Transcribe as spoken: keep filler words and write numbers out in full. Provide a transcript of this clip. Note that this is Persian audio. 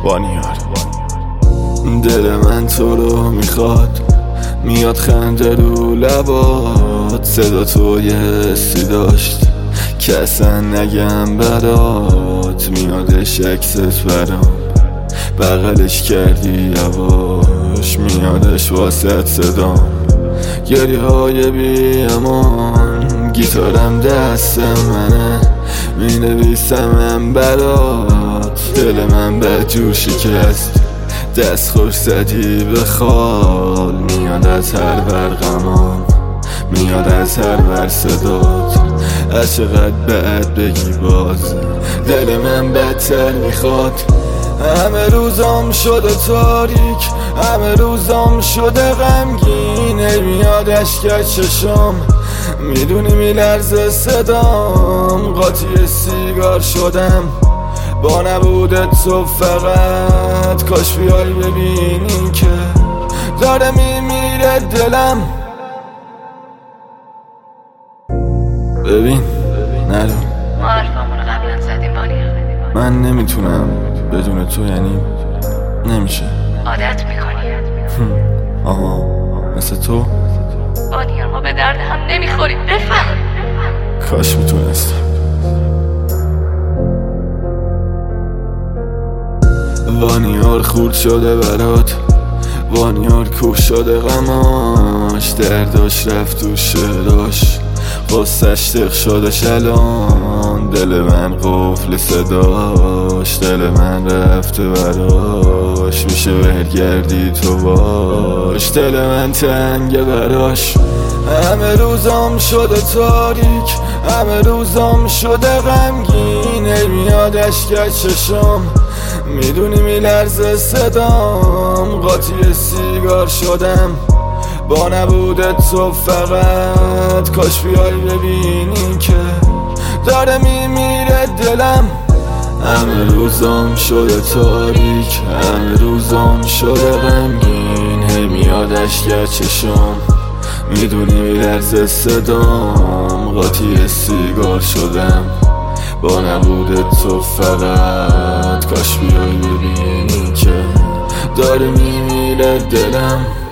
وانیار. دل من تو رو میخواد، میاد خنده رو لبات، صدا تو یه حسی داشت که اصلا نگم برات، میادش عکست برام بغلش کردی یواش، میادش واسط صدام گریه های بی امان، گیتارم دست منه مینویسمم برات، دل من بدجور شکست دست خوش زدی به خال، میاد از هر برقمان میاد از هر بر صدات، از چقدر بعد بگی باز دل من بدتر میخواد. همه روزام شده تاریک، همه روزام شده غمگین، میاد اشک چشم میدونی میلرزه صدام، قاطی سیگار شدم با نبودت تو فقط، کاش بیای ببینی که داره میمیره دلم. ببین نرو، ما حرفامونو قبلا زدیم وانیار، من نمیتونم بدون تو، یعنی نمیشه. عادت میکنی. آها مثل تو وانیار ما به درد هم نمیخوریم، بفهم. کاش میتونستم. وانیار خورد شده برات، وانیار کوه شده غماش، درداش رفت تو شعراش، قصه‌اش تق شدش الان، دل من قفل صداش، دل من رفته براش، میشه برگردی تو باش، دل من تنگه براش. همه روزام شده تاریک، همه روزام شده غمگین، میاد اشک چشم میدونی میلرزه صدام، قاطی سیگار شدم با نبودت تو فقط، کاش بیای ببینی که داره میمیره دلم. همه روزام شده تاریک، همه روزام شده غمگین، هی میاد اشک چشم میدونی میلرزه صدام، قاطی سیگار شدم با نبودت تو فقط، کاش بیای ببینی که داره میمیره دلم.